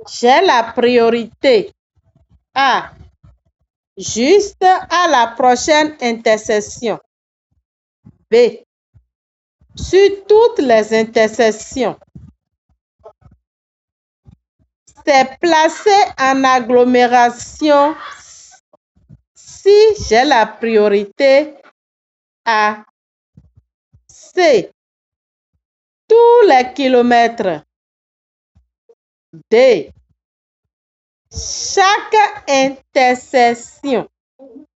J'ai la priorité. A. Juste à la prochaine intersection. B. Sur toutes les intersections. C'est placé en agglomération si j'ai la priorité. A. C. Tous les kilomètres. D. Chaque intersection.